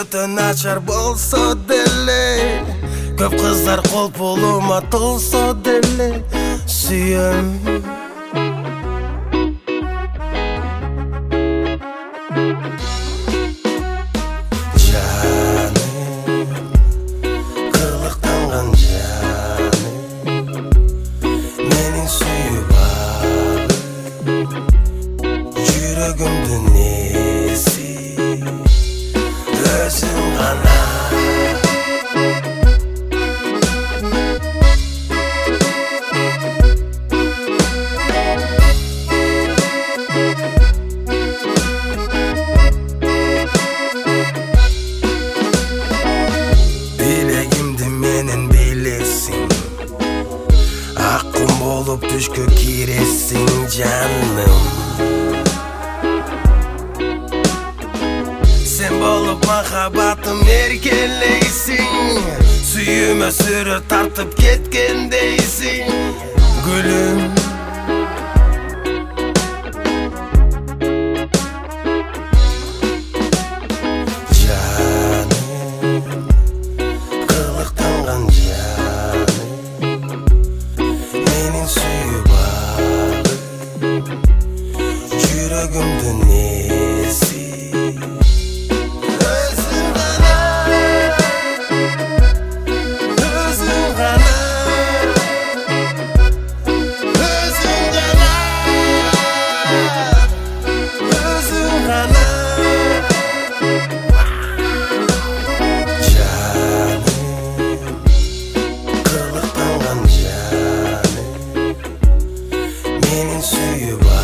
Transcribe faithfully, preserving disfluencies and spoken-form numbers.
өтө начар болсо деле, көп кыздар кол полума толсо деле сүйөм. Жүрөгүмдүн эси өзүң гана. Билегимди менен билесиң, аккым болуп түшкө киресиң жаным. Sen bolup махабатым эркелейсиң, сүйүмө сүрө тартып кеткендейсиң гүлүм. Жаным, кылыктанган жаным, менин сүйүп алып жүрөгүмдүн эси you